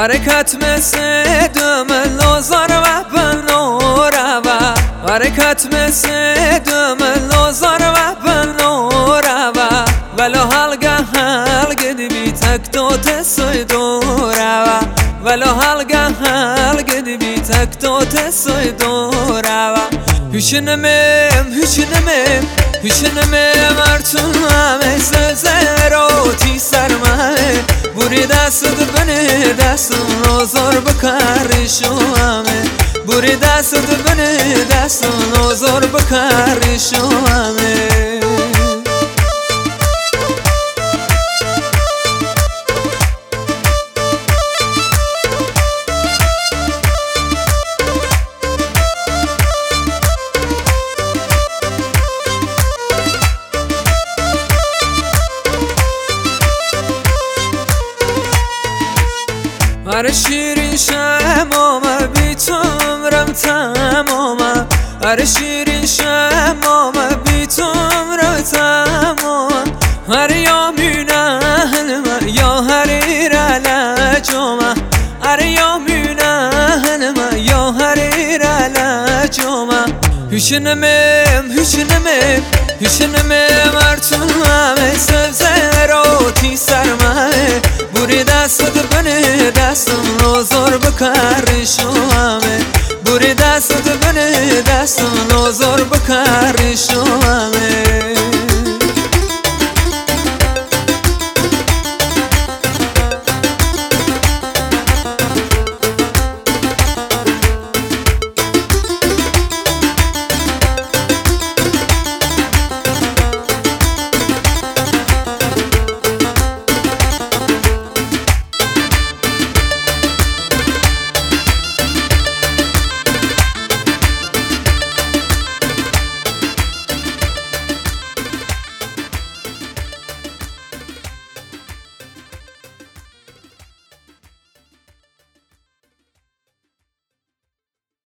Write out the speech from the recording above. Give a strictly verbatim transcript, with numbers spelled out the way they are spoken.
حرکت مثل دم لوزار و بنورا و حرکت مثل دم لوزار و بنورا و ولو هلگه هلگه دیوی تک دوت سوی دورا و ولو هلگه هلگه دیوی تک دوت سوی دورا و هشنمم هشنمم هشنمم ارتون همه سزراتی سرمه بوری دست بنه دست نوزار بکارشو همه بوری دست بنه دست نوزار بکارشو همه هر شیرین شمامه بی تو عمرم تمامه هر شیرین شمامه بی تو عمرم تمامه هر یامینه هنمه یا هر ایرالجومه هر یامینه هنمه یا هر ایرالجومه هشنمم هشنمم هشنمم ارتون همه سبزراتی سرمه بوری دست بنه دستم نوزار بکارشو همه بوری دست بنه دستم نوزار بکارشو همه